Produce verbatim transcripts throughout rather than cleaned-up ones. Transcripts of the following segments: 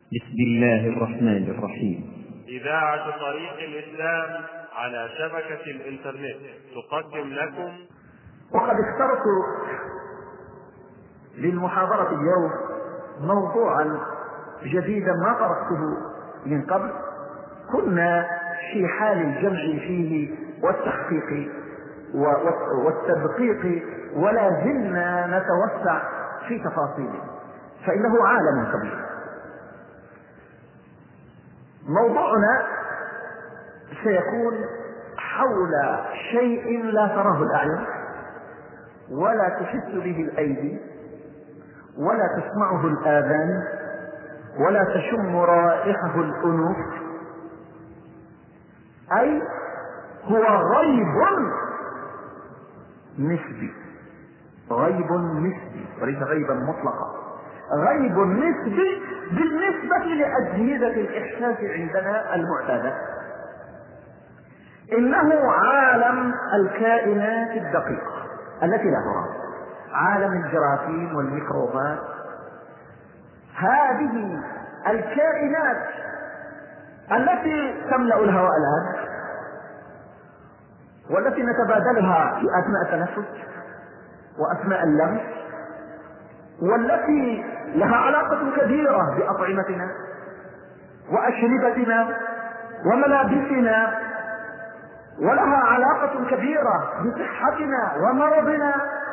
بسم الله الرحمن الرحيم. إذاعة طريق الإسلام على شبكة الإنترنت تقدم لكم. وقد اخترت للمحاضرة اليوم موضوعا جديدا ما طرحته من قبل. كنا في حال الجمع فيه والتحقيق والتدقيق ولا زلنا نتوسع في تفاصيله، فإنه عالم كبير. موضوعنا سيكون حول شيء لا تراه الأعين ولا تحس به الأيدي ولا تسمعه الآذان ولا تشم رائحه الأنوف، أي هو غيب نسبي. غيب نسبي وليس غيبا مطلقا، غيب نسبي بالنسبة لأجهزة الإحساس عندنا المعتادة. إنه عالم الكائنات الدقيقة التي لا ترى، عالم الجراثيم والميكروبات. هذه الكائنات التي تملأ الهواء الآن والتي نتبادلها في أثناء التنفس وأثناء اللمس، والتي لها علاقة كبيرة بأطعمتنا وأشربتنا وملابسنا، ولها علاقة كبيرة بصحتنا ومرضنا.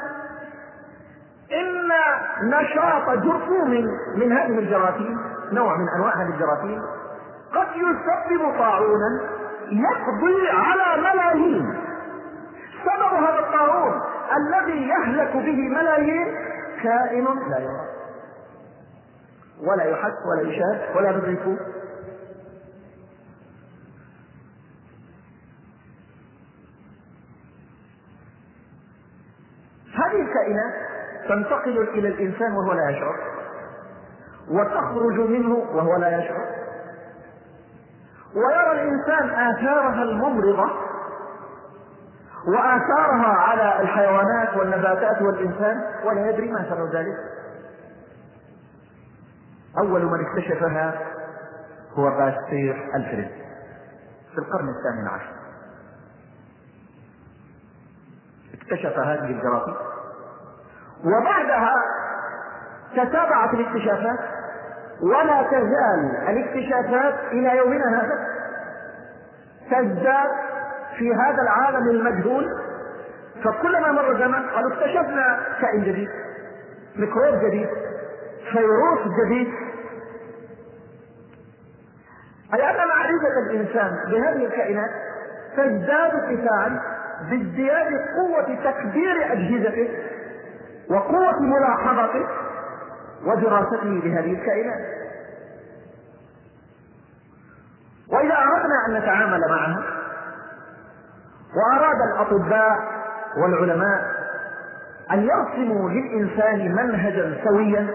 إن نشاط جرثوم من هذه الجراثيم، نوع من أنواع هذه الجراثيم، قد يسبب طاعونا يقضي على ملايين. سبب هذا الطاعون الذي يهلك به ملايين كائن لا يرى ولا يحس ولا يشاهد ولا يدرك. هذه الكائنات تنتقل إلى الإنسان وهو لا يشعر، وتخرج منه وهو لا يشعر، ويرى الإنسان آثارها الممرضة وآثارها على الحيوانات والنباتات والإنسان ولا يدري ما سبب ذلك. أول من اكتشفها هو باستير الفرنسي في القرن الثامن عشر. اكتشف هذه الجراثيم، وبعدها تتابعت الاكتشافات، ولا تزال الاكتشافات إلى يومنا هذا تزداد في هذا العالم المجهول. فكلما مر زمن قالوا اكتشفنا كائن جديد، ميكروب جديد، فيروس جديد. أي أن معرفة الإنسان بهذه الكائنات تزداد ارتفاعا بازدياد قوة تكبير أجهزته وقوة ملاحظته ودراسته لهذه الكائنات. وإذا أردنا أن نتعامل معها، وأراد الأطباء والعلماء أن يرسموا للإنسان منهجا سويا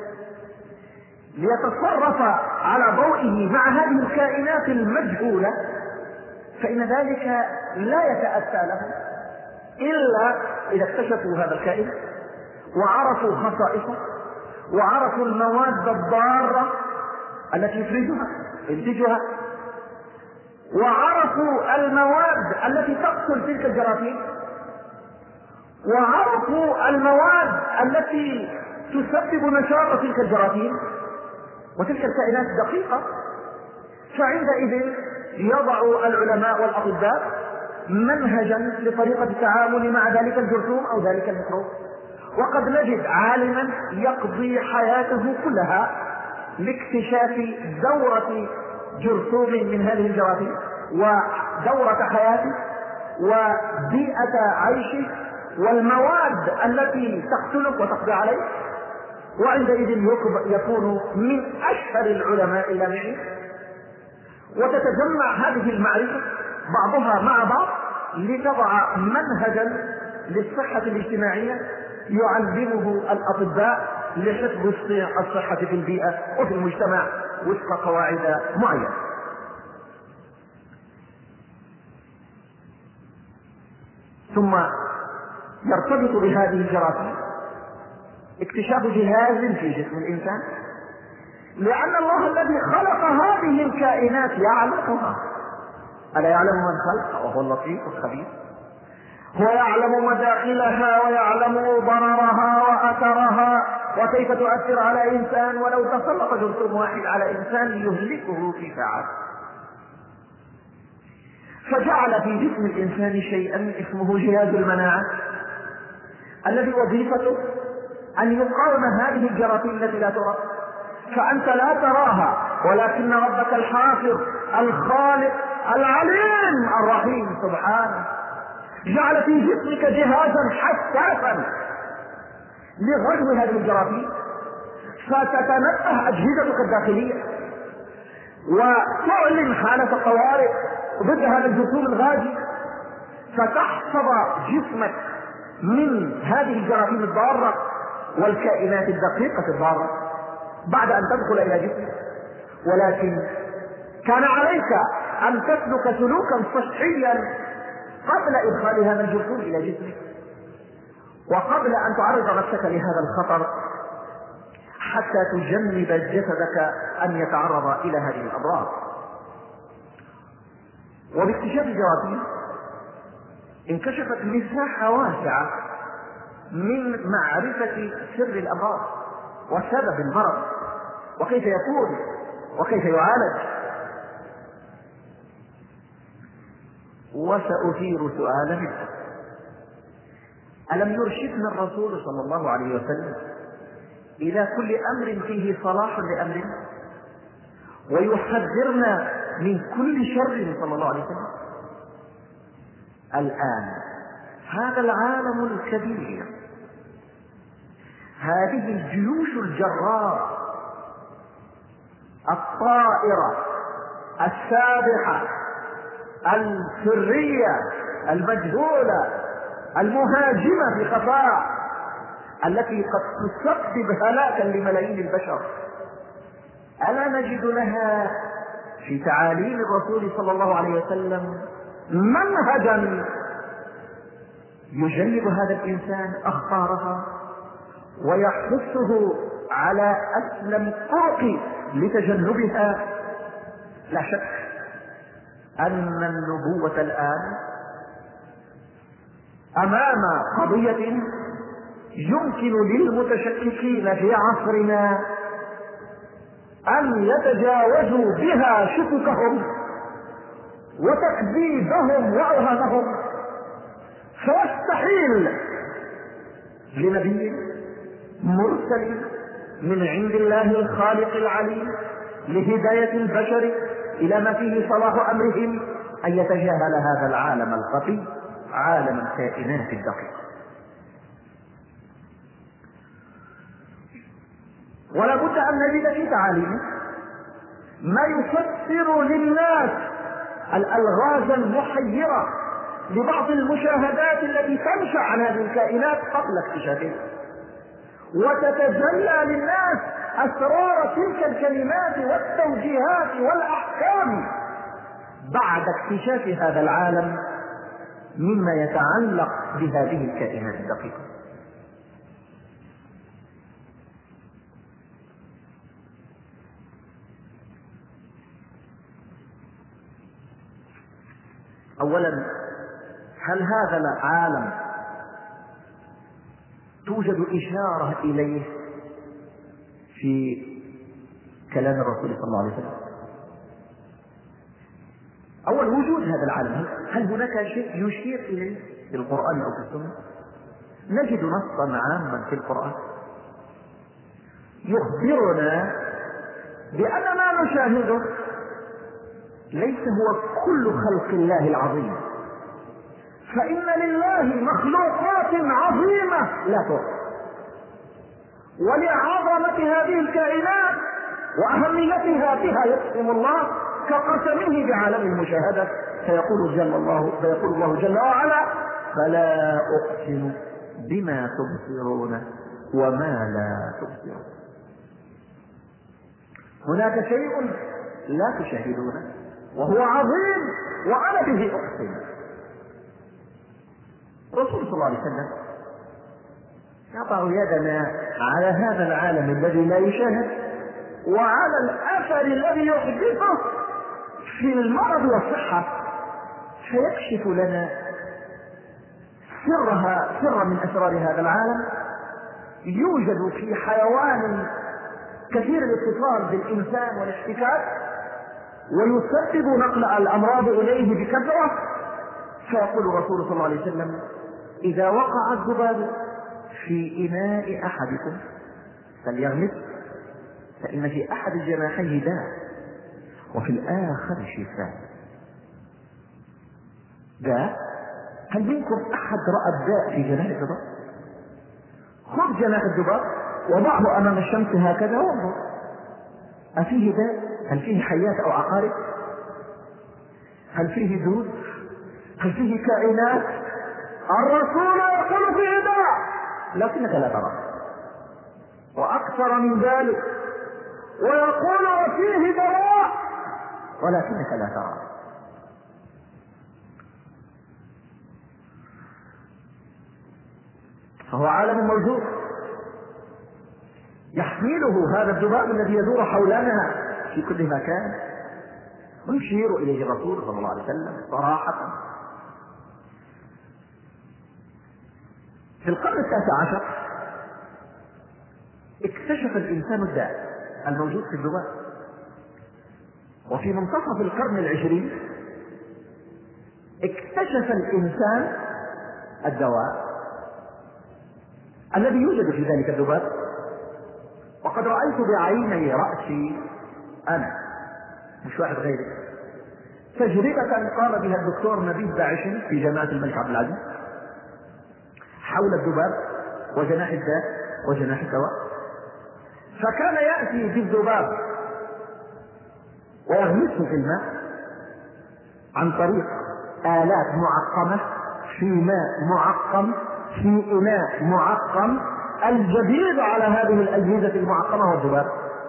ليتصرف على ضوئه مع هذه الكائنات المجهولة، فإن ذلك لا يتأتى له إلا إذا اكتشفوا هذا الكائن وعرفوا خصائصه وعرفوا المواد الضارة التي يفرزها ينتجها، وعرفوا المواد التي تقتل تلك الجراثيم، وعرفوا المواد التي تسبب نشاط تلك الجراثيم وتلك الكائنات دقيقة. فعندئذ يضع العلماء والأطباء منهجا لطريقة التعامل مع ذلك الجرثوم أو ذلك الميكروب. وقد نجد عالما يقضي حياته كلها لاكتشاف دورة جرثوم من هذه الجراثيم ودورة حياته وبيئة عيشه والمواد التي تقتلك وتقضي عليك، وعندئذ يكون من أشهر العلماء إلى معه. وتتجمع هذه المعرفة بعضها مع بعض لتضع منهجا للصحة الاجتماعية يعلمه الأطباء لحفظ الصحة في البيئة وفي المجتمع وفق قواعد معينة. ثم يرتبط بهذه الجراثيم اكتشاف جهاز في جسم الإنسان لأن الله الذي خلق هذه الكائنات يعلمها. ألا يعلم من خلق وهو اللطيف الخبير؟ هو يعلم مداخلها ويعلم ضررها وأثرها وكيف تؤثر على إنسان، ولو تسلط جرثوم واحد على إنسان يهلكه في ساعات. فجعل في جسم الإنسان شيئا اسمه جهاز المناعة، الذي وظيفته أن يقاوم هذه الجراثيم التي لا ترى. فأنت لا تراها، ولكن ربك الحافظ الخالق العليم الرحيم سبحانه جعل في جسمك جهازا حساسا لغزو هذه الجراثيم، فتتنبه أجهزتك الداخلية وتعلن حالة الطوارئ ضد هذا الجرثوم الغازي، فتحفظ جسمك من هذه الجراثيم الضارة والكائنات الدقيقة الضارة بعد أن تدخل إلى جسمك. ولكن كان عليك أن تسلك سلوكا صحيا قبل إدخال هذا الجرثوم إلى جسمك، وقبل أن تعرض نفسك لهذا الخطر، حتى تجنب جسدك أن يتعرض إلى هذه الأمراض. وباكتشاف الجراثيم انكشفت مساحة واسعة من معرفة سر الأمراض وسبب المرض وكيف يكون وكيف يعالج. وسأثير سؤالا منك: ألم يرشدنا الرسول صلى الله عليه وسلم إلى كل أمر فيه صلاح لأمر، ويحذرنا من كل شر صلى الله عليه وسلم؟ الآن هذا العالم الكبير، هذه الجيوش الجرارة الطائرة السابحة السرية المجهولة المهاجمة في خفاء، التي قد تسبب هلاكا لملايين البشر، ألا نجد لها في تعاليم الرسول صلى الله عليه وسلم منهجا يجنب هذا الإنسان أخطارها ويحثه على أسلم الطرق لتجنبها؟ لا شك أن النبوة الآن أمام قضية يمكن للمتشككين في عصرنا أن يتجاوزوا بها شككهم وتكذيبهم وأوهامهم. فيستحيل لنبي مرسل من عند الله الخالق العليم لهداية البشر إلى ما فيه صلاح أمرهم أن يتجاهل هذا العالم الخفي، عالم الكائنات الدقيقة. ولا بد أن نجد في تعاليمه ما يفسر للناس الألغاز المحيرة لبعض المشاهدات التي تنشأ عن هذه الكائنات قبل اكتشافها، وتتجلى للناس أسرار تلك الكلمات والتوجيهات والأحكام بعد اكتشاف هذا العالم مما يتعلق بهذه الكائنات الدقيقة. أولا، هل هذا العالم توجد إشارة إليه في كلام الرسول صلى الله عليه وسلم؟ أول، وجود هذا العالم، هل هناك شيء يشير إليه في القرآن أو في السنة؟ نجد نصا عاما في القرآن يخبرنا بأن ما نشاهده ليس هو كل خلق الله العظيم، فإن لله مخلوقات عظيمة لا تحصى، ولعظمة هذه الكائنات وأهميتها بها يقسم الله كقسمه بعالم المشاهدة، فيقول جل الله فيقول الله جل وعلا: فلا أقسم بما تبصرون وما لا تبصرون. هناك شيء لا تشاهدونه وهو عظيم وأنا به أقسم. الرسول صلى الله عليه وسلم يضع يدنا على هذا العالم الذي لا يشاهد وعلى الأثر الذي يحدثه في المرض والصحة، فيكشف لنا سرها سر من أسرار هذا العالم يوجد في حيوان كثير الاتصال بالإنسان والاحتكاك ويسبب نقل الأمراض إليه بكثرة. فيقول الرسول صلى الله عليه وسلم: إذا وقع الذباب في إناء أحدكم فليغمس، فإن في أحد الجناحين داء وفي الآخر شفاء. داء؟ هل منكم أحد رأى الداء في جناح الذباب؟ خذ جناح الذباب وضعه أمام الشمس هكذا وانظر، أفيه داء؟ هل فيه حيات أو عقارب؟ هل فيه دود؟ هل فيه كائنات؟ الرسول يقول فيه داء لكنك لا ترى، وأكثر من ذلك ويقول وفيه دواء ولكنك لا ترى. فهو عالم موجود يحمله هذا الذباب الذي يدور حولنا في كل مكان، ويشير إليه الرسول صلى الله عليه وسلم صراحة. في القرن التاسع عشر اكتشف الإنسان الداء الموجود في الذباب، وفي منتصف القرن العشرين اكتشف الإنسان الدواء الذي يوجد في ذلك الذباب. وقد رأيت بعيني رأسي أنا مش واحد غيري تجربة قام بها الدكتور نبيل داعش في جامعة الملك عبد العزيز حول الذباب وجناح الداء وجناح الدواء. فكان يأتي بالذباب ويغمسه في الماء عن طريق آلات معقمة في ماء معقم في إناء معقم. الجديد على هذه الأجهزة المعقمة هو الذباب،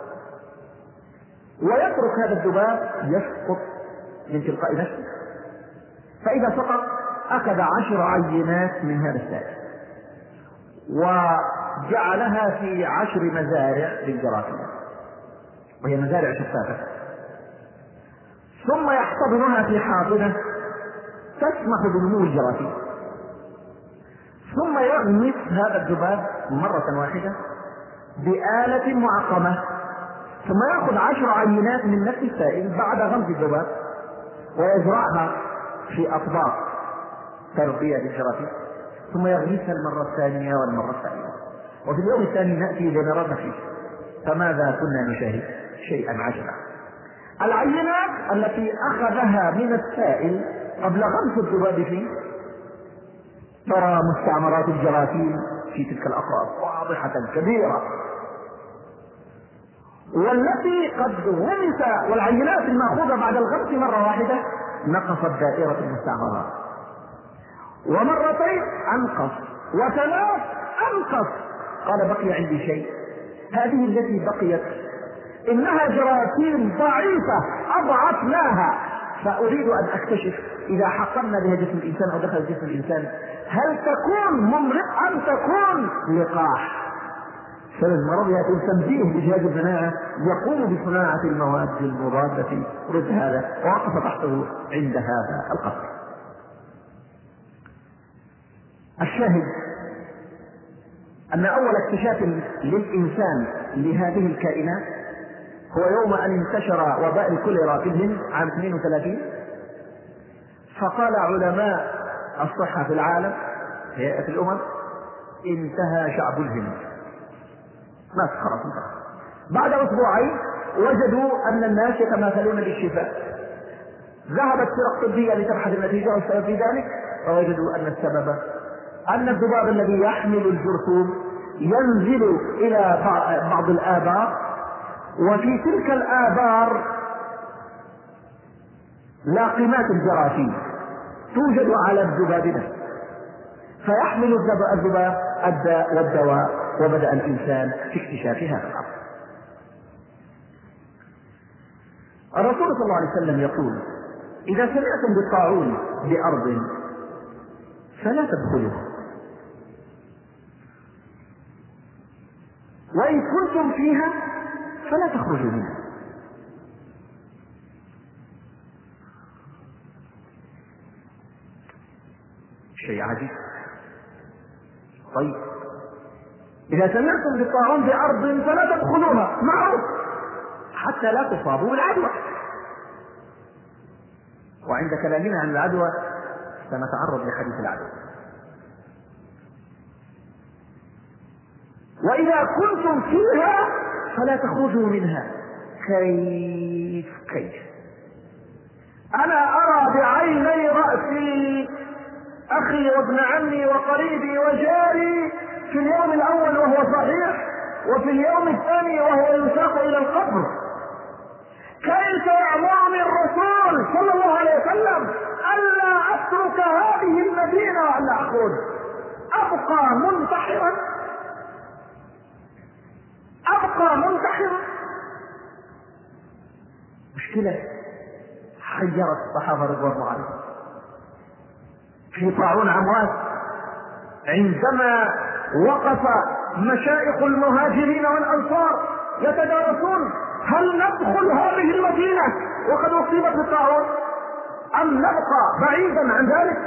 ويترك هذا الذباب يسقط من تلقاء نفسه. فإذا سقط أخذ عشر عينات من هذا السائل وجعلها في عشر مزارع للجراثيم، وهي مزارع شفافة، ثم يحتضنها في حاضنة تسمح بنمو الجراثيم، ثم يغمس هذا الذباب مرة واحدة بآلة معقمة، ثم يأخذ عشر عينات من نفس السائل بعد غمس الذباب ويزرعها في أطباق تربية للجراثيم، ثم يغمسها المرة الثانية والمرة الثانية. وفي اليوم الثاني نأتي لنرى النتيجة. فماذا كنا نشاهد؟ شيئا عجبا. العينات التي أخذها من السائل قبل غمس الذباب فيه ترى مستعمرات الجراثيم في تلك الأقراص واضحة كبيرة، والتي قد غمس والعينات المأخوذة بعد الغمس مرة واحدة نقصت دائرة المستعمرات، ومرتين أنقص، وثلاث أنقص. قال بقي عندي شيء، هذه التي بقيت إنها جراثيم ضعيفة أضعفناها، فأريد أن أكتشف إذا حقنا بها جسم الإنسان أو دخل جسم الإنسان هل تكون ممرضة أم تكون لقاح. فالمرض يكون تنبيه لجهاز المناعة يقوم بصناعة المواد المضادة ضد هذا، ووقف تحته عند هذا القصر. الشاهد أن أول اكتشاف للإنسان لهذه الكائنات هو يوم أن انتشر وباء الكوليرا في الهند عام اثنين وثلاثين، فقال علماء الصحة في العالم هيئة الأمم انتهى شعب الهند، ما خلاص انتهى. بعد أسبوعين وجدوا أن الناس يتماثلون بالشفاء. ذهبت فرق طبية لتبحث النتيجة والسبب في ذلك، فوجدوا أن السبب أن الذباب الذي يحمل الجرثوم ينزل إلى بعض الآبار، وفي تلك الآبار لاقمات الجراثيم توجد على الذباب نفسه، فيحمل الذباب الداء والدواء. وبدأ الإنسان في اكتشاف هذا الأمر. الرسول صلى الله عليه وسلم يقول: إذا سمعتم بالطاعون بأرض فلا تدخلوها، وإن كنتم فيها فلا تخرجوا منها. شيء عجيب. طيب إذا سمعتم بالطاعون بأرض فلا تدخلوها، معروف، حتى لا تصابوا بالعدوى. وعند كلامنا عن العدوى سنتعرض لحديث العدوى. وإذا كنتم فيها فلا تخرجوا منها. كيف كيف؟ أنا أرى بعيني رأسي أخي وابن عمي وقريبي وجاري في اليوم الأول وهو صحيح، وفي اليوم الثاني وهو يساق إلى القبر. كيف يأمرني الرسول صلى الله عليه وسلم ألا أترك هذه المدينة وألا أخرج؟ أبقى منتحرا؟ أبقى منتحرا؟ مشكلة حيرت الصحابة رضوان الله عليهم. في طاعون عمواس عندما وقف مشايخ المهاجرين والأنصار يتدارسون هل ندخل هذه المدينة وقد أصيبت بالطاعون أم نبقى بعيدا عن ذلك؟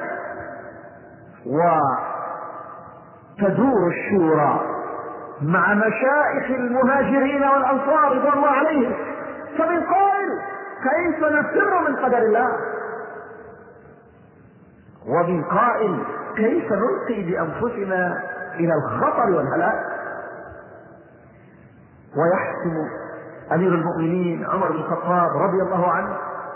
وتدور الشورى مع مشايخ المهاجرين والأنصار رضوان الله عليهم، فمن قائل كيف نفر من قدر الله، ومن قائل كيف نلقي بأنفسنا إلى الخطر والهلاك. ويحكم أمير المؤمنين عمر بن الخطاب رضي الله عنه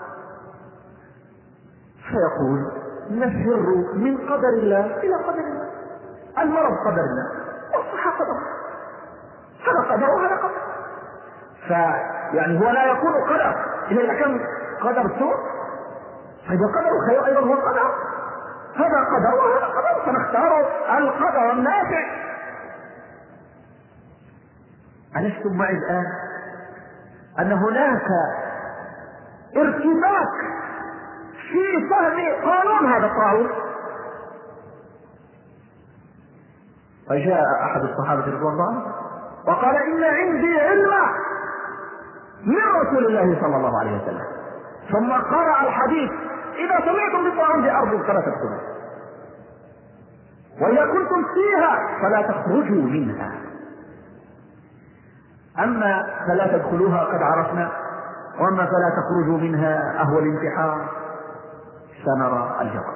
فيقول نفر من قدر الله إلى قدر الله. المرض قدر الله والصحة قدر، هذا قدر وهذا قدر. فيعني هو لا يكون قدر إذا كان قدر سوء، فإذا قدر خير أيضا هو قدر، هذا قدر وهذا قدر، فنختار القدر النافع. ألستم معي الآن أن هناك ارتباك في فهم قانون هذا الطاعون؟ فجاء أحد الصحابة رضوان الله عنهم وقال إن عندي علما من رسول الله صلى الله عليه وسلم، ثم قرأ الحديث إذا سمعتم بالطاعون بأرض فلا تدخلوا، وإذا كنتم فيها فلا تخرجوا منها. أما فلا تدخلوها قد عرفنا، وأما فلا تخرجوا منها أهو الانتحار سنرى الجواب.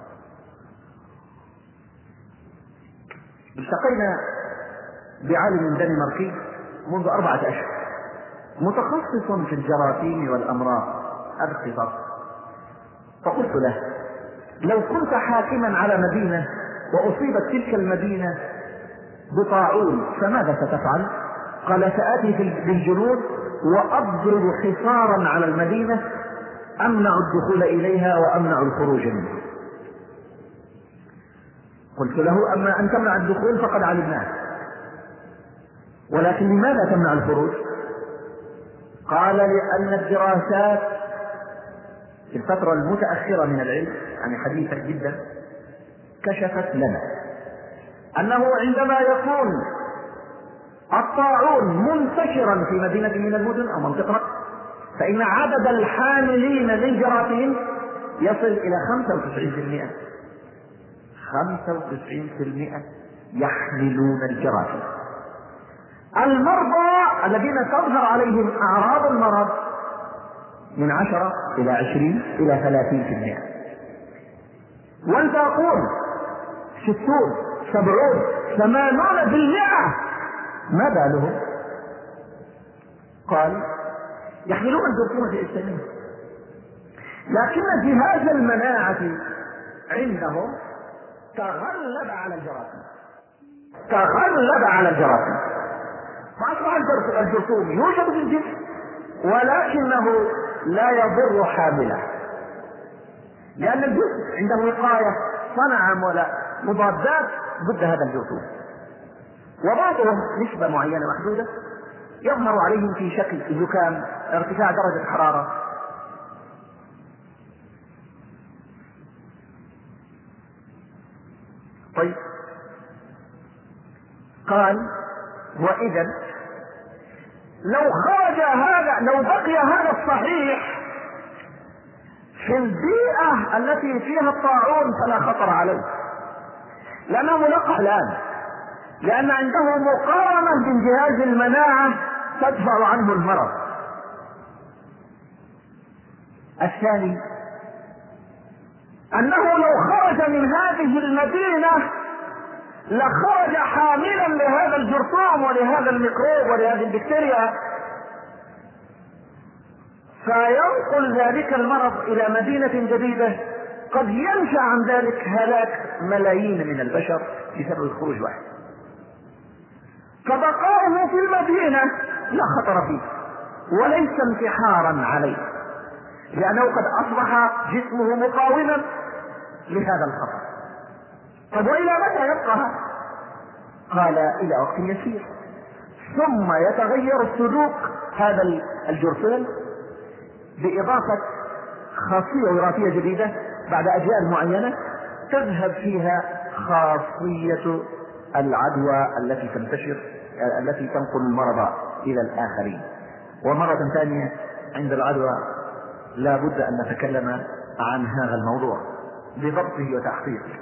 التقينا بعالم دنماركي منذ أربعة أشهر متخصص في الجراثيم والأمراض الاختصاص، فقلت له لو كنت حاكما على مدينة وأصيبت تلك المدينة بطاعون فماذا ستفعل؟ قال سآتي بالجنود وأضرب حصارا على المدينة أمنع الدخول إليها وأمنع الخروج منها. قلت له أما أن تمنع الدخول فقد علمناه، ولكن لماذا تمنع الخروج؟ قال لأن الدراسات في الفترة المتأخرة من العلم، يعني حديثة جدا، كشفت لنا أنه عندما يكون الطاعون منتشرا في مدينة من المدن أو منطقة، فإن عدد الحاملين للجراثيم يصل إلى خمسة وتسعين بالمئة. خمسة وتسعين بالمئة يحملون الجراثيم. المرضى الذين تظهر عليهم أعراض المرض من عشرة إلى عشرين إلى ثلاثين بالمئة. وأنت أقول ستون سبعون ثمانون بالمئة، ما بالهم؟ قال يحملون الجرثومة الإسلامية، لكن جهاز المناعة عندهم تغلب على الجراثيم، تغلب على الجراثيم، فأصبح الجرثوم يوجد في الجسم ولكنه لا يضر حامله، لأن الجسم عنده وقاية صنع مضادات ضد هذا الجرثوم، وبعضهم نسبة معينة محدودة يظهر عليهم في شكل زكام، ارتفاع درجة حرارة. طيب قال وإذا لو خرج هذا، لو بقي هذا الصحيح في البيئة التي فيها الطاعون فلا خطر عليه، لأنه ملقح الآن، لأن عنده مقاومة من جهاز المناعة تدفع عنه المرض. الثاني أنه لو خرج من هذه المدينة لخرج حاملا لهذا الجرثوم ولهذا الميكروب ولهذه البكتيريا، فينقل ذلك المرض إلى مدينة جديدة قد ينشأ عن ذلك هلاك ملايين من البشر بسبب خروج واحد. فبقاؤه في المدينة لا خطر فيه وليس انتحارا عليه، لأنه قد أصبح جسمه مقاوما لهذا الخطر. طب وإلى متى يبقى هذا؟ قال إلى وقت يسير، ثم يتغير سلوك هذا الجرثوم بإضافة خاصية وراثية جديدة بعد أجيال معينة تذهب فيها خاصية العدوى التي تنتشر، التي تنقل المرض إلى الآخرين. ومرة ثانية عند العدوى لا بد أن نتكلم عن هذا الموضوع بضبطه وتحقيقه.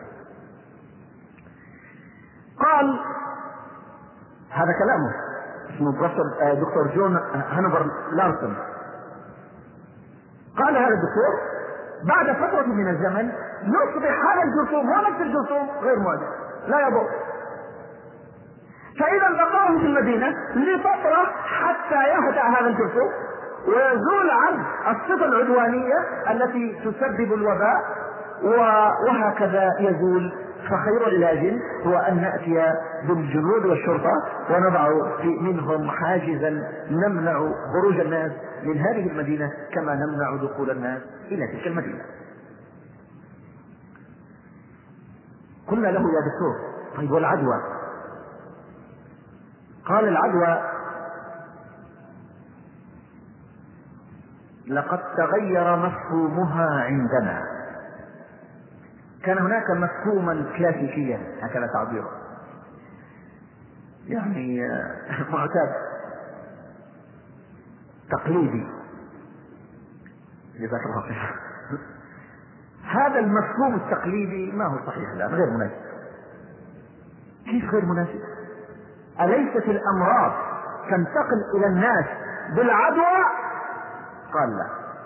قال هذا كلامه، اسمه دكتور جون هانوفر لارسون. قال هذا الدكتور بعد فترة من الزمن يصبح هذا الجرثوم هو نفس الجرثوم غير مؤذي لا يضر، فإذا بقاه في المدينة لفترة حتى يهدأ هذا الجرثوم ويزول عنه الصفة العدوانية التي تسبب الوباء، وهكذا يزول. فخير العلاج هو أن نأتي بالجنود والشرطة ونضع منهم حاجزا نمنع خروج الناس من هذه المدينة كما نمنع دخول الناس إلى تلك المدينة. قلنا له يا دكتور طيب والعدوى؟ قال العدوى لقد تغير مفهومها عندنا. كان هناك مفهوما كلاسيكيا هكذا تعبيره، يعني معتاد تقليدي، جزاك الله خير. هذا المفهوم التقليدي ما هو صحيح الآن، غير مناسب. كيف غير مناسب؟ أليست الأمراض تنتقل إلى الناس بالعدوى؟ قال لا،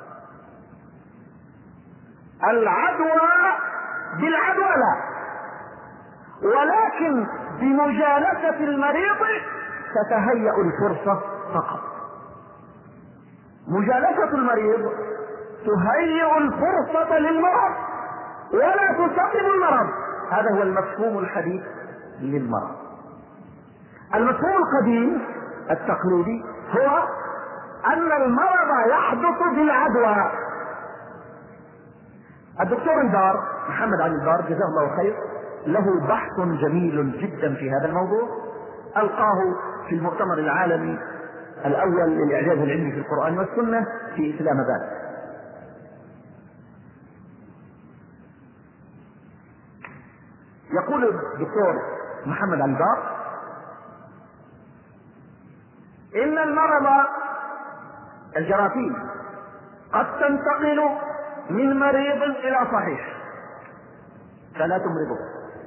العدوى بالعدوى لا، ولكن بمجالسة المريض تتهيأ الفرصة فقط. مجالسة المريض تهيئ الفرصة للمرض ولا تسبب المرض. هذا هو المفهوم الحديث للمرض. المفهوم القديم التقليدي هو أن المرض يحدث بالعدوى. الدكتور الدار محمد علي الدار جزاه الله خير له بحث جميل جدا في هذا الموضوع، ألقاه في المؤتمر العالمي الأول للإعجاز العلمي في القرآن والسنة في إسلام آباد. يقول الدكتور محمد علي الدار إن المرض الجراثيم قد تنتقل من مريض إلى صحيح فلا تمرضه،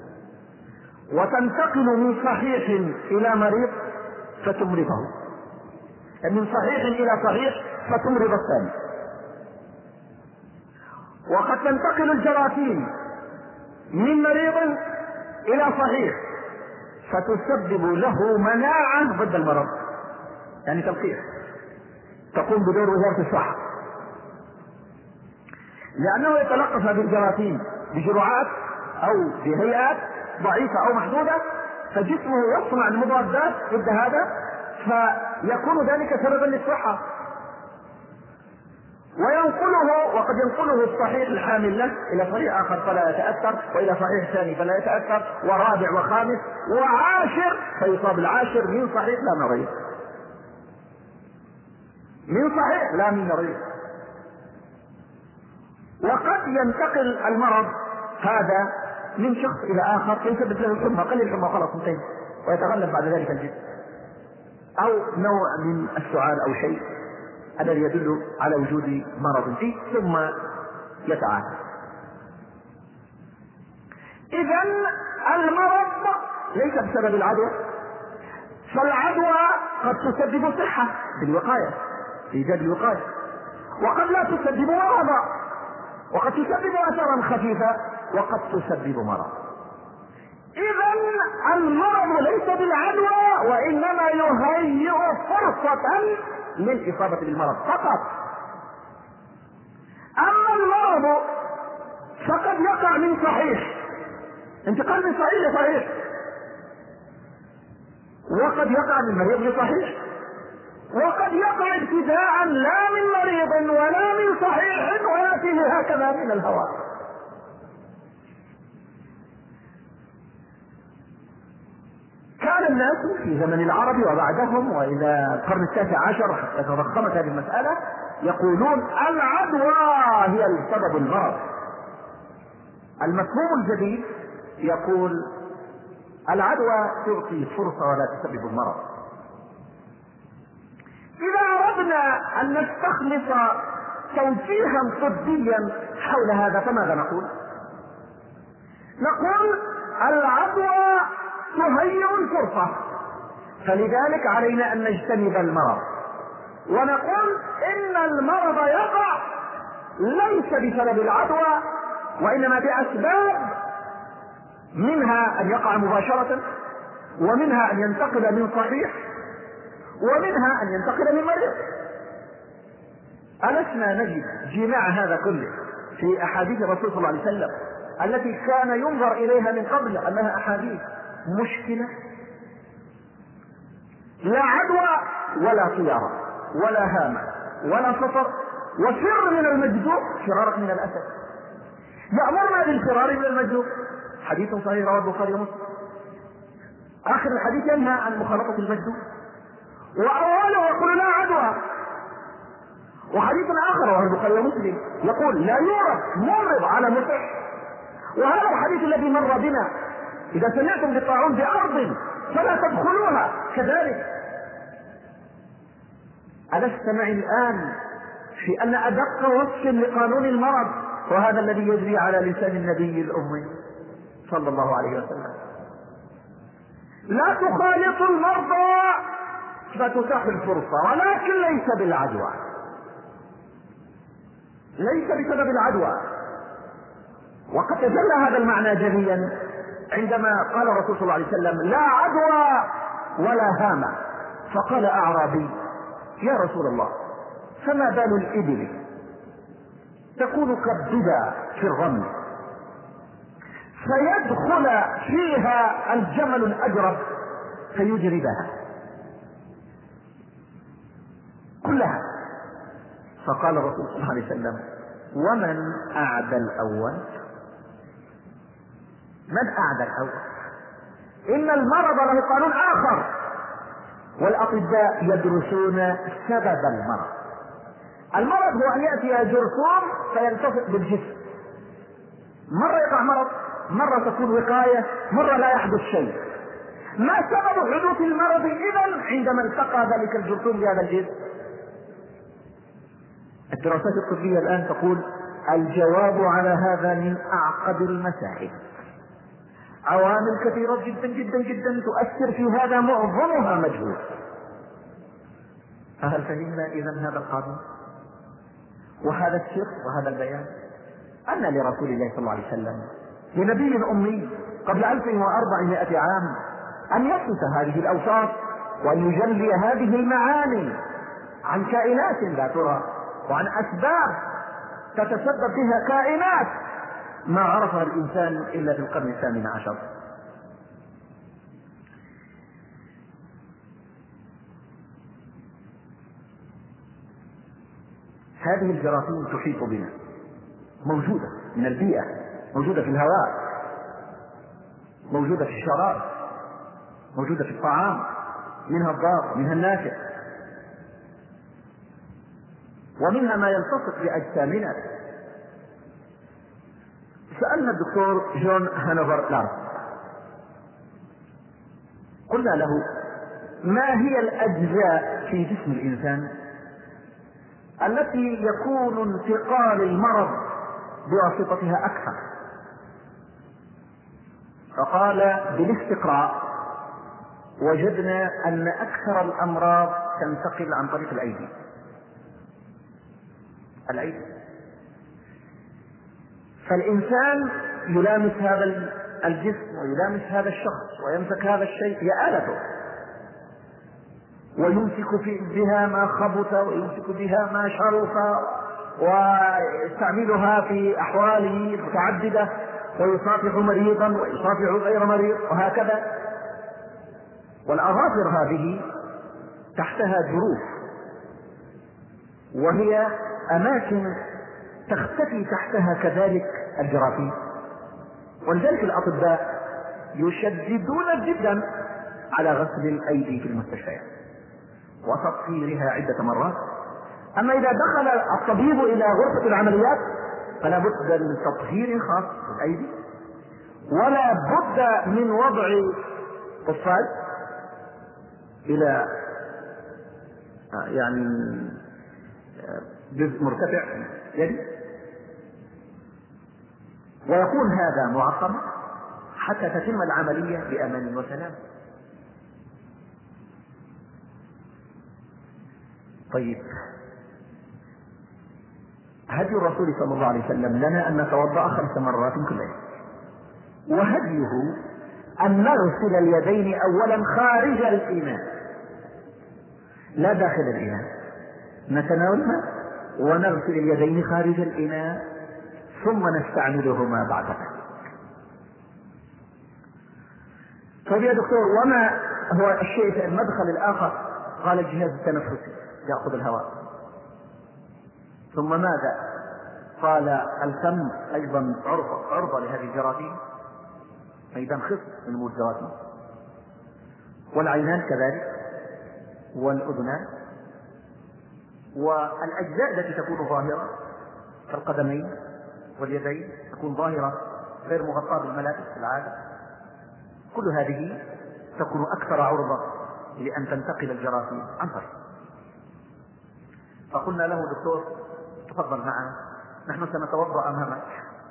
وتنتقل من صحيح إلى مريض فتمرضه، من صحيح إلى صحيح فتمرض الثاني. وقد تنتقل الجراثيم من مريض إلى صحيح فتسبب له مناعة ضد المرض، يعني تلقيح، تقوم بدور وزارة الصحة، لأنه يتلقف هذه الجراثيم بجرعات أو بهيئات ضعيفة أو محدودة، فجسمه يصنع المضادات ضد هذا، فيكون ذلك سببا للصحة، وينقله وقد ينقله الصحيح الحامل له إلى صحيح آخر فلا يتأثر، وإلى صحيح ثاني فلا يتأثر، ورابع وخامس وعاشر فيصاب العاشر من صحيح لا مريض، من صحيح لا من مريض. وقد ينتقل المرض هذا من شخص إلى آخر فيثبت له الحمى، قليل الحمى خلاص انتهى، ويتغلب بعد ذلك الجسم. أو نوع من السعال أو شيء الذي يدل على وجود مرض فيه ثم يتعافى. إذن المرض ليس بسبب العدوى، فالعدوى قد تسبب صحة بالوقاية إيجاد الوقاية، وقد لا تسبب مرضا، وقد تسبب أثرا خفيفا، وقد تسبب مرض. إذن المرض ليس بالعدوى، وإنما يهيئ فرصة للإصابة بالمرض فقط. أما المرض فقد يقع من صحيح، انتقال من صحيح لصحيح، وقد يقع من مريض لصحيح، وقد يقع ابتداء لا من مريض ولا من صحيح ويأتيه هكذا من الهواء. كان الناس في زمن العرب وبعدهم والى القرن التاسع عشر حتى تضخمت هذه المسألة يقولون العدوى هي السبب المرض. المفهوم الجديد يقول العدوى تعطي فرصة ولا تسبب المرض. إذا أردنا أن نستخلص توجيها طبيا حول هذا فماذا نقول؟ نقول العدوى تهيئ الفرصة، فلذلك علينا أن نجتنب المرض، ونقول إن المرض يقع ليس بسبب العدوى وإنما بأسباب، منها أن يقع مباشرة، ومنها أن ينتقل من صحيح، ومنها أن ينتقل من مريض. ألسنا نجد جماع هذا كله في أحاديث الرسول صلى الله عليه وسلم التي كان ينظر إليها من قبل أنها أحاديث مشكلة؟ لا عدوى ولا طيارة ولا هامة ولا سفر، وفر من المجذوب فرارك من الأسد. يأمرنا بالفرار من المجذوب، حديث صحيح رواه البخاري ومسلم. آخر الحديث ينهى عن مخالطة المجذوب، وأوله يقول لا عدوى. وحديث آخر رواه البخاري ومسلم يقول لا يورث ممرض على مصح. وهذا الحديث الذي مر بنا إذا سمعتم بالطاعون بأرض فلا تدخلوها كذلك. ألست معي الآن في أن أدق وصف لقانون المرض وهذا الذي يجري على لسان النبي الأمي صلى الله عليه وسلم؟ لا تخالط المرضى فتتاح الفرصة، ولكن ليس بالعدوى، ليس بسبب العدوى. وقد تجلى هذا المعنى جليا عندما قال الرسول صلى الله عليه وسلم لا عدوى ولا هامة. فقال أعرابي يا رسول الله فما بال الإبل تكون كالدجى في الرمل فيدخل فيها الجمل الأجرب فيجربها كلها؟ فقال الرسول صلى الله عليه وسلم ومن أعدى الأول؟ من أعدى الأول؟ إن المرض له قانون آخر، والأطباء يدرسون سبب المرض. المرض هو أن يأتي جرثوم فيلتصق بالجسم، مرة يقع مرض، مرة تكون وقاية، مرة لا يحدث شيء. ما سبب حدوث المرض إذن عندما التقى ذلك الجرثوم بهذا الجسم؟ الدراسات الطبية الآن تقول الجواب على هذا من أعقد المسائل، عوامل كثيرة جدا جدا جدا تؤثر في هذا، معظمها مجهول. فهل فهمنا إذن هذا القانون وهذا السر وهذا البيان؟ أن لرسول الله صلى الله عليه وسلم لنبي أمي قبل ألف وأربعمائة عام أن يصف هذه الأوصاف وأن يجلي هذه المعاني عن كائنات لا ترى وعن أسباب تتسبب فيها كائنات ما عرفها الإنسان إلا في القرن الثامن عشر. هذه الجراثيم تحيط بنا، موجودة من البيئة، موجودة في الهواء، موجودة في الشراب، موجودة في الطعام، منها الضار منها النافع، ومنها ما يلتصق بأجسامنا. سألنا الدكتور جون هانوفر لارس، قلنا له ما هي الأجزاء في جسم الإنسان التي يكون انتقال المرض بواسطتها أكثر؟ فقال بالاستقراء وجدنا أن أكثر الأمراض تنتقل عن طريق الأيدي. الأيدي فالإنسان يلامس هذا الجسم ويلامس هذا الشخص ويمسك هذا الشيء، هي آلته، ويمسك بها ما خبث ويمسك بها ما شرف ويستعملها في أحواله متعددة، ويصافح مريضا ويصافح غير مريض وهكذا. والأظافر هذه تحتها جروف، وهي أماكن تختفي تحتها كذلك الجراثيم، ولذلك الأطباء يشددون جدا على غسل الأيدي في المستشفيات وتطهيرها عدة مرات. أما إذا دخل الطبيب إلى غرفة العمليات فلا بد من تطهير خاص بالأيدي، ولا بد من وضع قفاز إلى يعني جزء مرتفع يدي، ويكون هذا معقم حتى تتم العملية بأمان وسلام. طيب، هدي الرسول صلى الله عليه وسلم لنا أن نتوضأ خمس مرات كل يوم، وهديه أن نغسل اليدين أولا خارج الإناء لا داخل الإناء، نتناول الماء ونغسل اليدين خارج الإناء ثم نستعملهما بعد ذلك. طيب يا دكتور، وما هو الشيء المدخل الآخر؟ قال الجهاز التنفسي يأخذ الهواء. ثم ماذا؟ قال الفم أيضا عرضة عرضة لهذه الجراثيم، أيضا خص من نمو الجراثيم، والعينان كذلك، والأذنان، والأجزاء التي تكون ظاهرة كالقدمين واليدين تكون ظاهرة غير مغطاة بالملابس في العادة، كل هذه تكون أكثر عرضة لأن تنتقل الجراثيم عن طريق. فقلنا له دكتور تفضل معنا، نحن سنتوضأ أمامك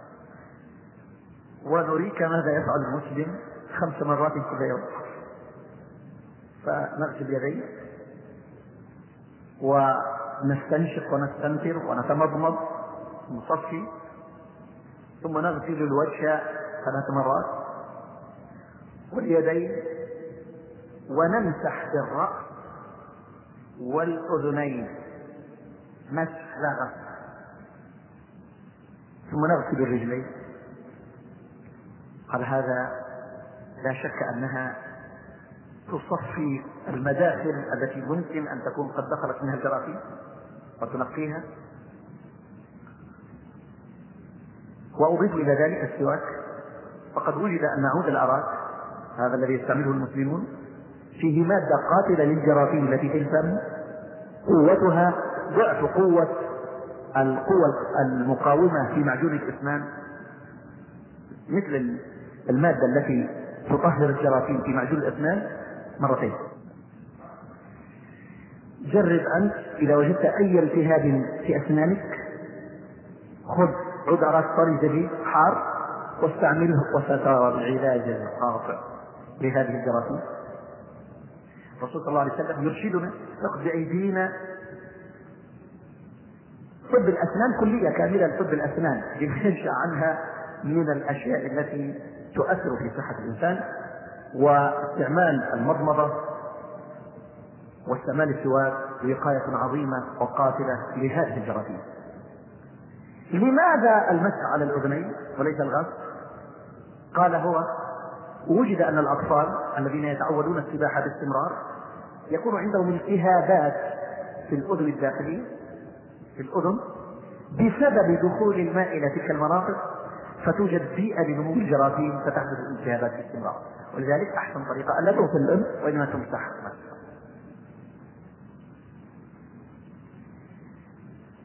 ونريك ماذا يفعل المسلم خمس مرات كل يوم. فنغسل اليدين ونستنشق ونستنثر ونتمضمض ونصفي، ثم نغسل الوجه ثلاث مرات واليدين، ونمسح بالرأس والأذنين مسح لا غسل، ثم نغسل الرجلين. قال هذا لا شك أنها تصفي المداخل التي ممكن أن تكون قد دخلت منها الجراثيم وتنقيها. وأضيف إلى ذلك السواك، فقد وجد أن عود الأراك هذا الذي يستعمله المسلمون فيه مادة قاتلة للجراثيم التي في الفم قوتها ضعف قوة القوة المقاومة في معجون الأسنان، مثل المادة التي تطهر الجراثيم في معجون الأسنان مرتين. جرب أنت إذا وجدت أي التهاب في أسنانك، خذ عود أراك طري جديد حار واستعمله وسترى العلاج القاطع لهذه الجراثيم. الرسول صلى الله عليه وسلم يرشدنا نأخذ بأيدينا. طب الأسنان كلية كاملة، طب الأسنان ينشأ عنها من الأشياء التي تؤثر في صحة الإنسان، واستعمال المضمضة واستعمال السواك وقاية عظيمة وقاتلة لهذه الجراثيم. لماذا المسح على الأذنين وليس الغسل؟ قال هو وجد أن الأطفال الذين يتعودون السباحة باستمرار يكون عندهم التهابات في الأذن الداخلية في الأذن بسبب دخول الماء إلى تلك المناطق، فتوجد بيئة لنمو الجراثيم فتحدث الالتهابات باستمرار. ولذلك أحسن طريقة ألا تغسل الأذن وإنما تمسح.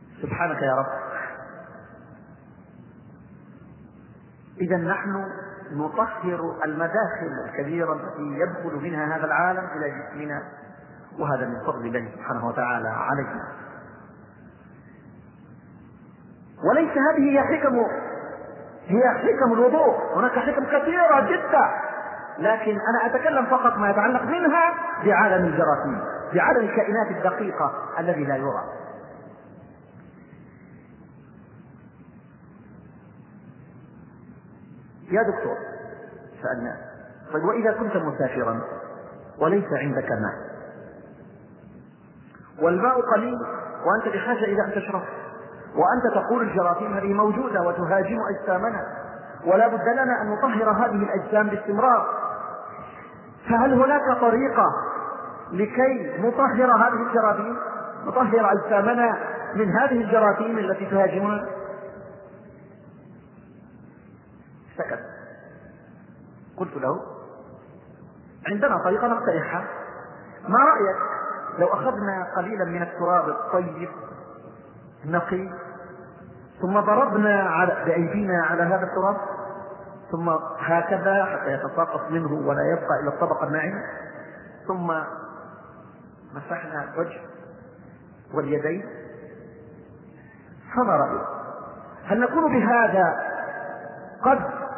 سبحانك يا رب. إذا نحن نطهر المداخل الكبيرة التي يدخل منها هذا العالم إلى جسمنا، وهذا من فضل الله سبحانه وتعالى علينا. وليس هذه هي حكم هي حكم الوضوء، هناك حكم كثيرة جدا، لكن أنا أتكلم فقط ما يتعلق منها بعالم الجراثيم، بعالم الكائنات الدقيقة الذي لا يرى. يا دكتور سألنا، طيب وإذا كنت مسافرا وليس عندك ماء والماء قليل وأنت بحاجة إلى أن تشرب، وأنت تقول الجراثيم هذه موجودة وتهاجم أجسامنا ولا بد لنا أن نطهر هذه الأجسام باستمرار، فهل هناك طريقة لكي نطهر هذه الجراثيم، نطهر أجسامنا من هذه الجراثيم التي تهاجمنا؟ سكت. قلت له عندنا طريقة نقترحها، ما رأيك لو أخذنا قليلا من التراب الطيب نقي ثم ضربنا على بأيدينا على هذا التراب ثم هكذا حتى يتساقط منه ولا يبقى إلى الطبقة الناعمة، ثم مسحنا الوجه واليدين، فما رأيك؟ هل نكون بهذا قد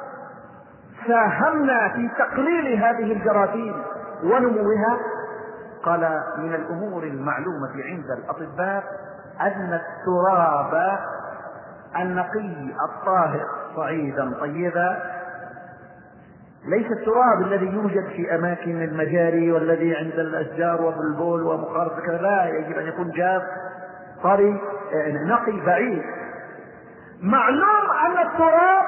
ساهمنا في تقليل هذه الجراثيم ونموها؟ قال من الأمور المعلومة عند الأطباء أن التراب النقي الطاهر صعيدا طيبا ليس التراب الذي يوجد في أماكن المجاري والذي عند الأشجار وبالبول ومقاربة كذا، لا، يجب أن يكون جاف طري نقي بعيد. معلوم أن التراب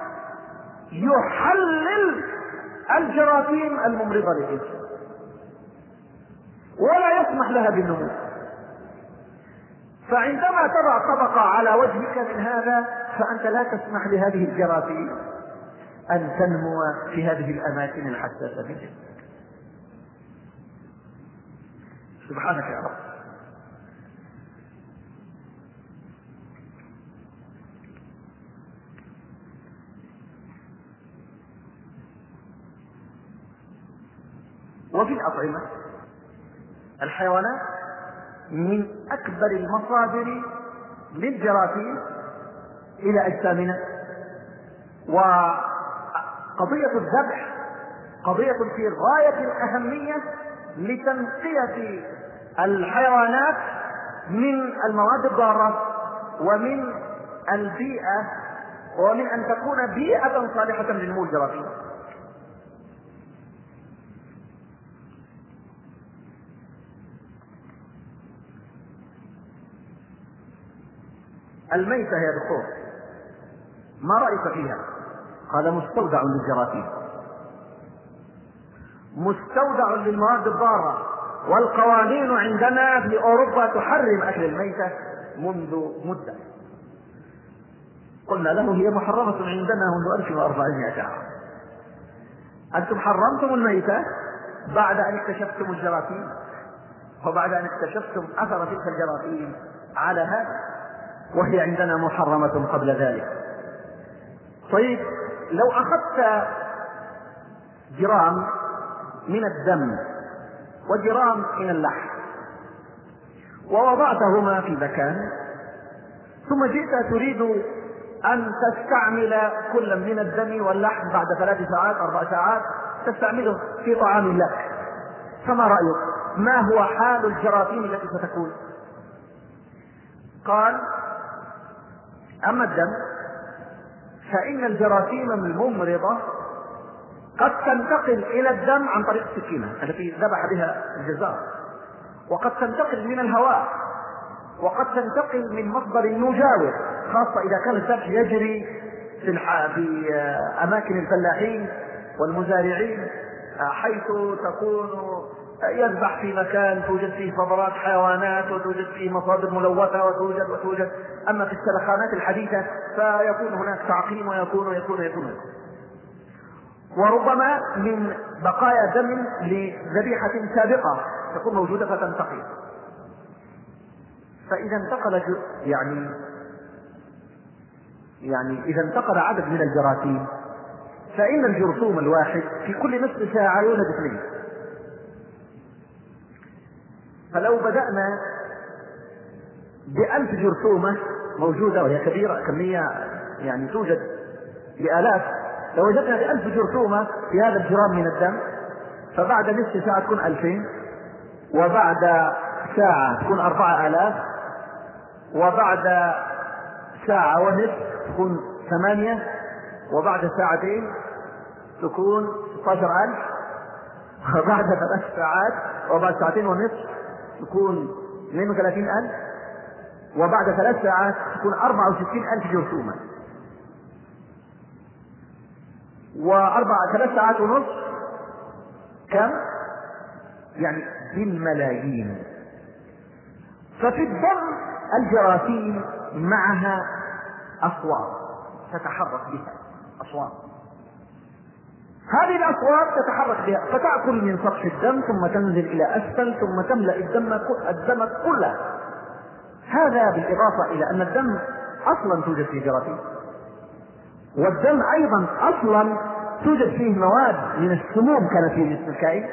يحلل الجراثيم الممرضة للجسم ولا يسمح لها بالنمو، فعندما تضع طبقة على وجهك من هذا فأنت لا تسمح لهذه الجراثيم أن تنمو في هذه الأماكن الحساسة من جسمك. سبحانك يا رب. وفي الأطعمة الحيوانات من أكبر المصادر للجراثيم إلى أجسامنا، وقضية الذبح قضية في غاية الأهمية لتنقية الحيوانات من المواد الضارة ومن البيئة ومن أن تكون بيئة صالحة لنمو الجراثيم. الميتة يا دكتور ما رأيك فيها؟ قال مستودع للجراثيم، مستودع للمواد الضارة، والقوانين عندنا في أوروبا تحرم أكل الميتة منذ مدة. قلنا له هي محرمة عندنا منذ ألف وأربعمائة عام، أنتم حرمتم الميتة بعد أن اكتشفتم الجراثيم وبعد أن اكتشفتم أثر تلك الجراثيم على هذا، وهي عندنا محرمة قبل ذلك. طيب لو أخذت جرام من الدم وجرام من اللحم ووضعتهما في مكان ثم جئت تريد أن تستعمل كل من الدم واللحم بعد ثلاث ساعات أربع ساعات تستعمله في طعام لك، فما رأيك؟ ما هو حال الجراثيم التي ستكون؟ قال أما الدم فإن الجراثيم الممرضة قد تنتقل إلى الدم عن طريق السكينة التي ذبح بها الجزار، وقد تنتقل من الهواء، وقد تنتقل من مصدر مجاور، خاصة إذا كان الذبح يجري في, في أماكن الفلاحين والمزارعين حيث تكون يذبح في مكان توجد فيه فضلات حيوانات وتوجد فيه مصادر ملوثة وتوجد وتوجد أما في السلخانات الحديثة فيكون هناك تعقيم ويكون ويكون ويكون وربما من بقايا دم لذبيحة سابقة تكون موجودة فتنتقل. فإذا انتقل يعني يعني إذا انتقل عدد من الجراثيم فإن الجرثوم الواحد في كل نصف ساعة يولد اثنين. فلو بدأنا بألف جرثومة موجودة وهي كبيرة كمية يعني توجد بآلاف، لو وجدنا بألف جرثومة في هذا الجرام من الدم فبعد نصف ساعة تكون ألفين، وبعد ساعة تكون أربعة آلاف، وبعد ساعة ونصف تكون ثمانية، وبعد ساعتين تكون ستة عشر ألف، وبعد ثلاث ساعات وبعد ساعتين ونصف تكون اثنين وثلاثين ألف، وبعد ثلاث ساعات تكون أربعة وستين ألف جرثومة، وأربع ثلاث ساعات ونصف كم؟ يعني بالملايين. ففي الدم الجراثيم معها أصوات تتحرك بها، أصوات، هذه الأصوات تتحرك بها فتأكل من سطح الدم ثم تنزل إلى أسفل ثم تملأ الدم الدم كله. هذا بالإضافة إلى أن الدم أصلا توجد فيه جراثيم، والدم أيضا أصلا توجد فيه مواد من السموم كانت في جسم الكائن،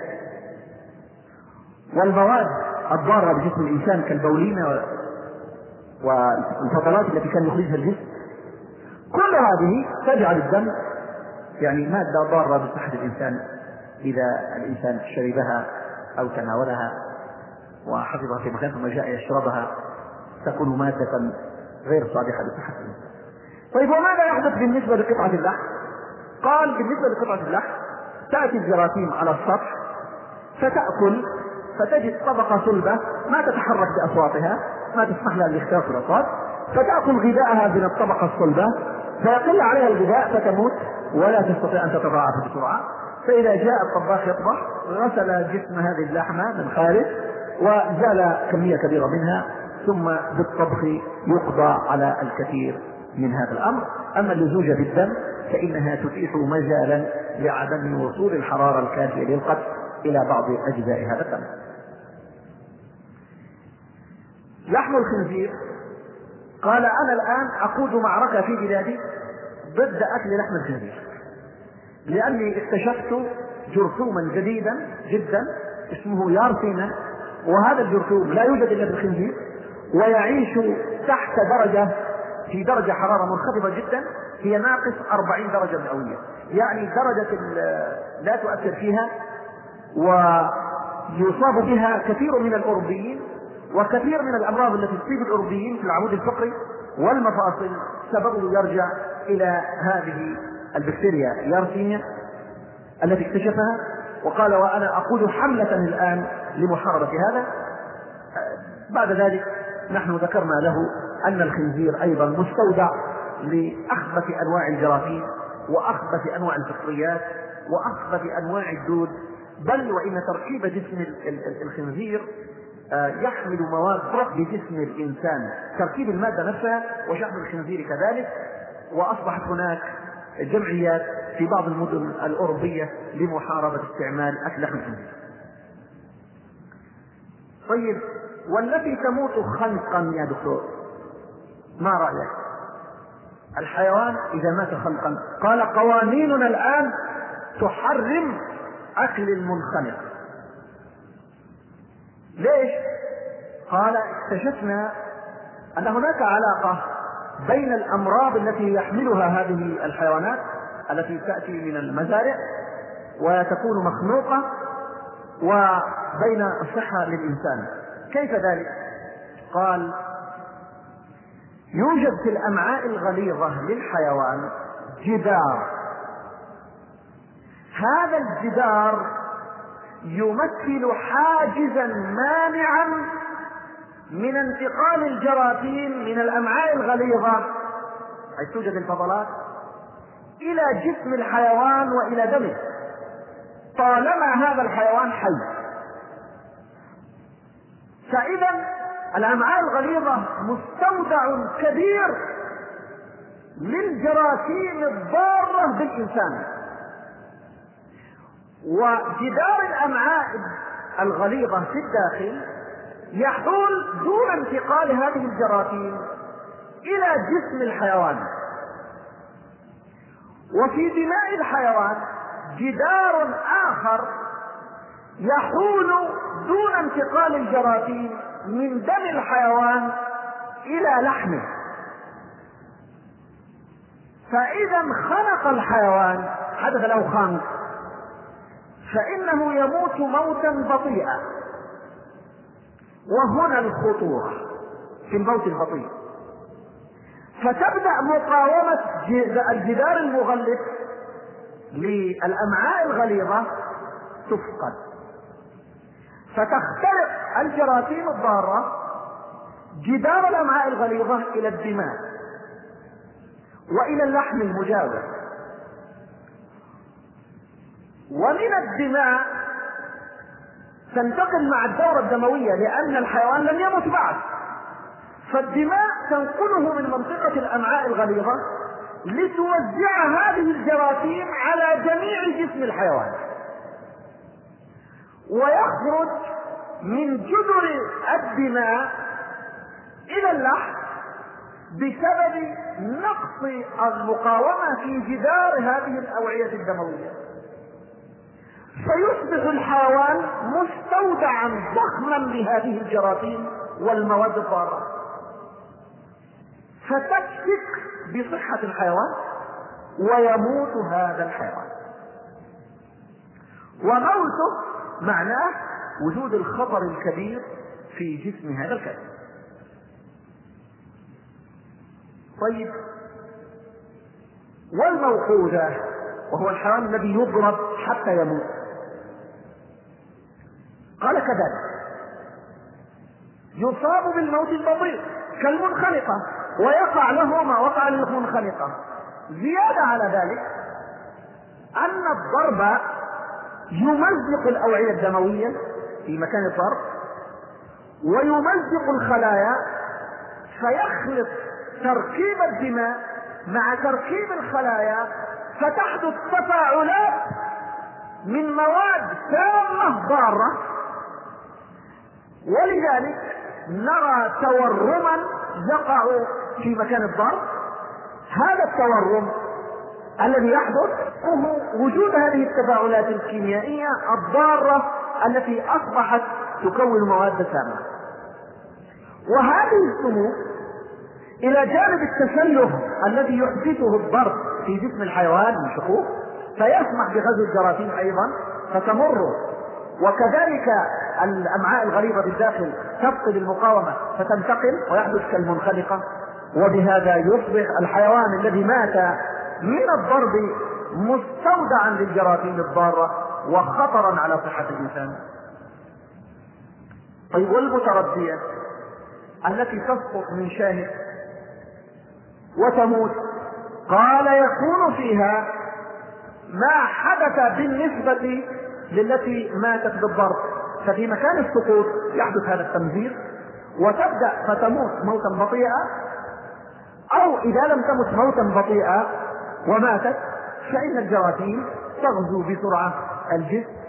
والمواد الضارة بجسم الإنسان كالبولين والفضلات التي كان يخرجها الجسم، كل هذه تجعل الدم يعني مادة ضارة بصحة الإنسان إذا الإنسان شربها أو تناولها وحفظها في مكان ثم جاء يشربها تكون مادة غير صالحة لصحة الإنسان. طيب وماذا يحدث بالنسبة لقطعة اللحم؟ قال بالنسبة لقطعة اللحم تأتي الجراثيم على السطح فتأكل فتجد طبقة صلبة ما تتحرك بأصواتها، ما تسمح لها الاختلاف في الأصوات، فتأكل غذاءها من الطبقة الصلبة فيقل عليها الغذاء فتموت ولا تستطيع أن تتضاعف بسرعة. فإذا جاء الطباخ يطبخ غسل جسم هذه اللحمة من خارج وزال كمية كبيرة منها، ثم بالطبخ يقضى على الكثير من هذا الأمر. أما اللزوجة بالدم فإنها تتيح مجالا لعدم وصول الحرارة الكافية للقتل إلى بعض أجزاء هذا الدم. لحم الخنزير قال أنا الآن أقود معركة في بلادي ضد أكل لحم الخنزير، لأني اكتشفت جرثوما جديدا جدا اسمه يارسينا، وهذا الجرثوم لا يوجد إلا في الخنزير ويعيش تحت درجة في درجة حرارة منخفضة جدا هي ناقص أربعين درجة مئوية، يعني درجة لا تؤثر فيها، ويصاب بها كثير من الأوروبيين، وكثير من الأمراض التي تصيب الأوروبيين في العمود الفقري والمفاصل سببه يرجع إلى هذه البكتيريا يارسينيا التي اكتشفها. وقال وأنا أقود حملة الآن لمحاربة هذا. بعد ذلك نحن ذكرنا له أن الخنزير أيضا مستودع لأخبث أنواع الجراثيم وأخبث أنواع الفطريات وأخبث أنواع الدود، بل وإن تركيب جسم الخنزير يحمل مواد بجسم الإنسان، تركيب المادة نفسها وشحم الخنزير كذلك. وأصبحت هناك جمعيات في بعض المدن الأوروبية لمحاربة استعمال أكل لحم الخنزير. طيب والتي تموت خنقا يا دكتور ما رأيك؟ الحيوان إذا مات خنقا قال قوانيننا الآن تحرم أكل المنخنق. ليش؟ قال اكتشفنا أن هناك علاقة بين الأمراض التي يحملها هذه الحيوانات التي تأتي من المزارع وتكون مخنوقة وبين الصحة للإنسان. كيف ذلك؟ قال يوجد في الأمعاء الغليظة للحيوان جدار، هذا الجدار يمثل حاجزا مانعا من انتقال الجراثيم من الأمعاء الغليظة حيث توجد الفضلات إلى جسم الحيوان وإلى دمه طالما هذا الحيوان حي. فإذا الأمعاء الغليظة مستودع كبير للجراثيم الضارة بالإنسان، وجدار الأمعاء الغليظة في الداخل يحول دون انتقال هذه الجراثيم إلى جسم الحيوان. وفي دماء الحيوان جدار آخر يحول دون انتقال الجراثيم من دم الحيوان إلى لحمه، فإذا انخنق الحيوان، حدث له خنق، فإنه يموت موتا بطيئا. وهنا الخطورة في الموت البطيء، فتبدأ مقاومة الجدار المغلف للأمعاء الغليظة تفقد، فتخترق الجراثيم الضارة جدار الأمعاء الغليظة إلى الدماء وإلى اللحم المجاور، ومن الدماء تنتقل مع الدورة الدموية، لأن الحيوان لم يمت بعد، فالدماء تنقله من منطقة الأمعاء الغليظة لتوزع هذه الجراثيم على جميع جسم الحيوان، ويخرج من جذر الدماء إلى اللحم بسبب نقص المقاومة في جدار هذه الأوعية الدموية، فيصبح الحيوان مستودعا ضخما لهذه الجراثيم والمواد الضارة، فتكشف بصحة الحيوان ويموت هذا الحيوان. وموته معناه وجود الخطر الكبير في جسم هذا الكائن. طيب، والموقوذة وهو الحيوان الذي يضرب حتى يموت، قال كذلك يصاب بالموت البطيء كالمنخنقة ويقع له ما وقع للمنخنقة. زيادة على ذلك أن الضرب يمزق الأوعية الدموية في مكان الضرب ويمزق الخلايا، فيخلط تركيب الدماء مع تركيب الخلايا، فتحدث تفاعلات من مواد سامة ضارة، ولذلك نرى تورما يقع في مكان الضرب. هذا التورم الذي يحدث هو وجود هذه التفاعلات الكيميائية الضارة التي أصبحت تكون مواد سامة. وهذه السموم إلى جانب التشلف الذي يحدثه الضرب في جسم الحيوان من شقوق، فيسمح بغزو الجراثيم أيضا فتمر، وكذلك الأمعاء الغليظة بالداخل تفقد المقاومة فتنتقل ويحدث كالمنخنقة، وبهذا يصبح الحيوان الذي مات من الضرب مستودعا للجراثيم الضارة وخطرا على صحة الإنسان. طيب، والمتردية التي تسقط من شاهد وتموت، قال يكون فيها ما حدث بالنسبة للتي ماتت بالضرب، ففي مكان السقوط يحدث هذا التمزيق وتبدأ فتموت موتا بطيئا، أو إذا لم تمت موتا بطيئا وماتت فإن الجراثيم تغزو بسرعة الجسم